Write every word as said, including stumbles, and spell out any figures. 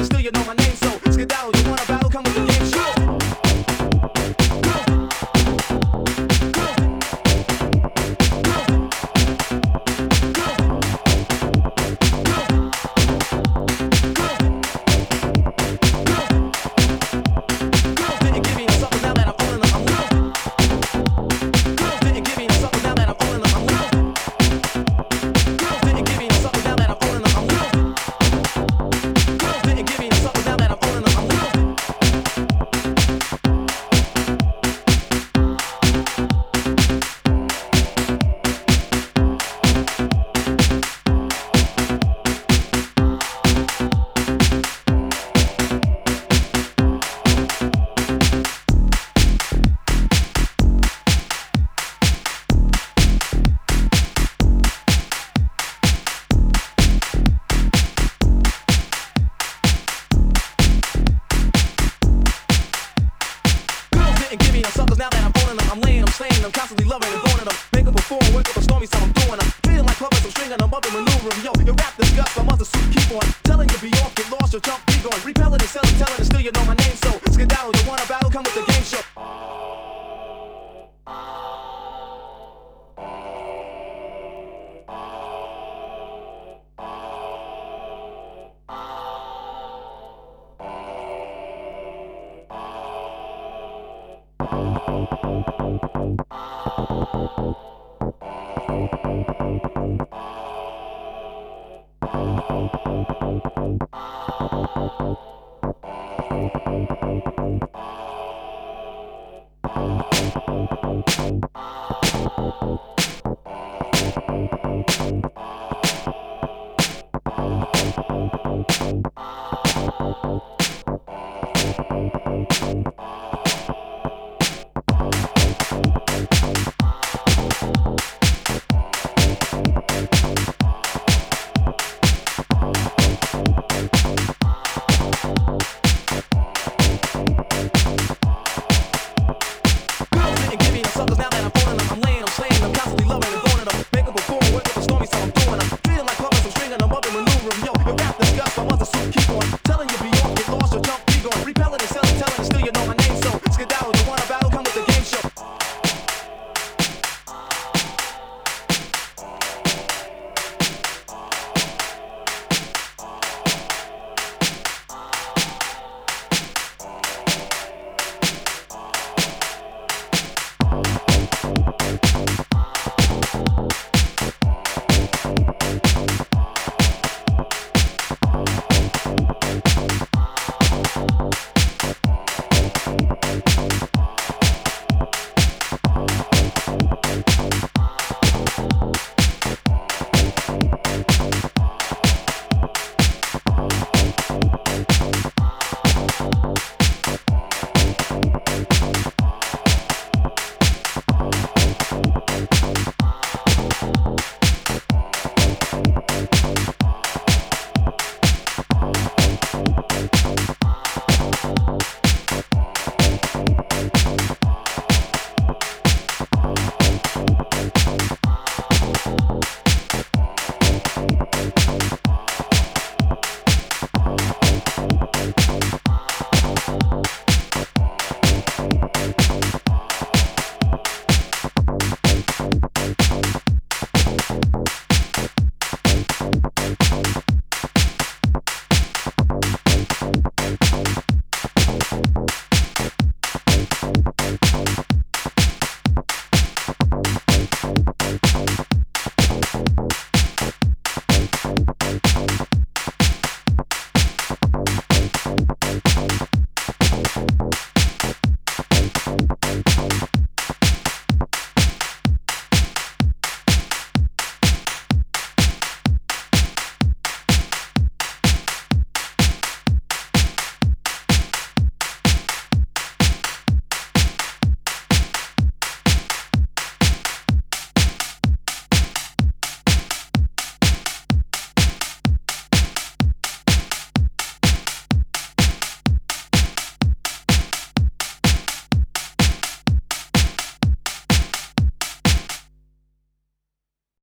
still you know my name. So skedaddle, you wanna battle? Come with the game show. Now that I'm owning them, I'm laying them, slaying them, constantly loving and boning them. Make them perform, work up a stormy, so I'm doing them. Feeling like puppets, I'm stringing them up and maneuvering. Yo, your rap disgust, I must assume keep on. Telling you be off, get lost, or jump, be going. Repelling and selling, telling, and still you know my name. So, skedaddle, you want a battle, come with the game show. Thank you.